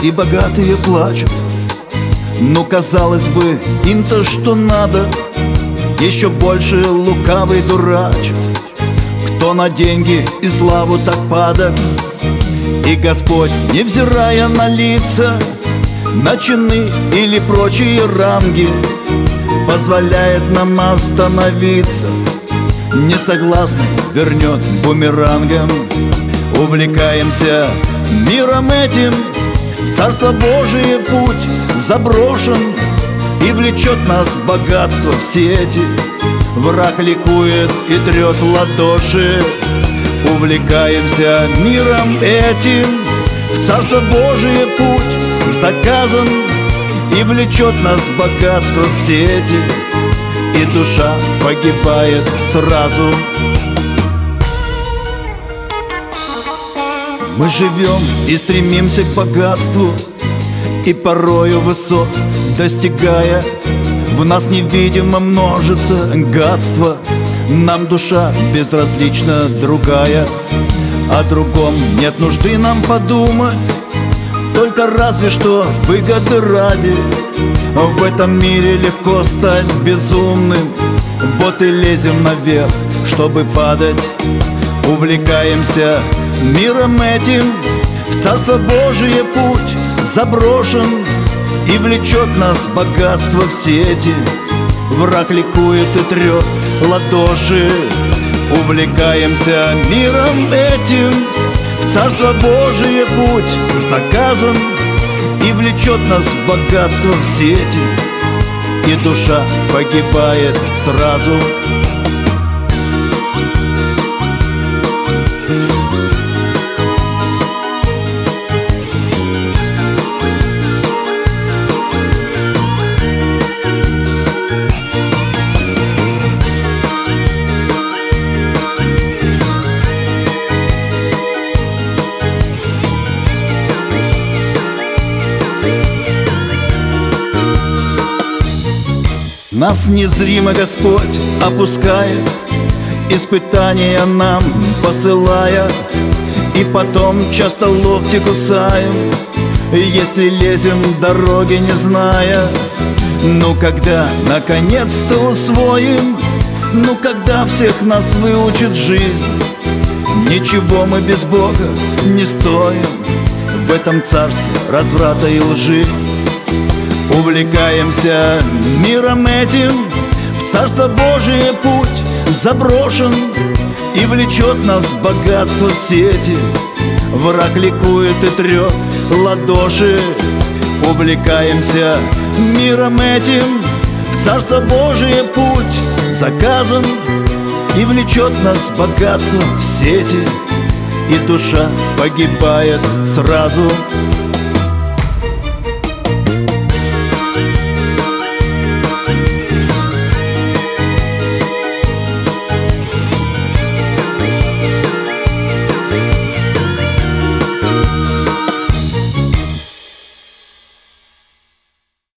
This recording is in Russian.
и богатые плачут. Ну, казалось бы, им-то что надо, еще больше лукавый дурачит. Кто на деньги и славу так падок, и Господь, невзирая на лица, на чины или прочие ранги, позволяет нам остановиться. Несогласный вернет бумерангом. Увлекаемся миром этим, в Царство Божие путь заброшен, и влечет нас богатство в сети. Враг ликует и трет ладоши. Увлекаемся миром этим, в Царство Божие путь заказан, и влечет нас богатство в сети, и душа погибает сразу. Мы живем и стремимся к богатству, и порою высот достигая, в нас невидимо множится гадство. Нам душа безразлична другая, о другом нет нужды нам подумать, только разве что выгоды ради. В этом мире легко стать безумным, вот и лезем наверх, чтобы падать. Увлекаемся миром этим, в Царство Божие путь заброшен, и влечет нас богатство в сети. Враг ликует и трет ладоши. Увлекаемся миром этим, в Царство Божие путь заказан, и влечет нас богатство в сети, и душа погибает сразу. Нас незримо Господь опускает, испытания нам посылая, и потом часто локти кусаем, если лезем дороги не зная. Ну, когда наконец-то усвоим, ну, когда всех нас выучит жизнь, ничего мы без Бога не стоим в этом царстве разврата и лжи. Увлекаемся миром этим, в Царство Божие путь заброшен, и влечет нас богатство в сети. Враг ликует и трет ладоши. Увлекаемся миром этим, в Царство Божие путь заказан, и влечет нас богатство в сети, и душа погибает сразу.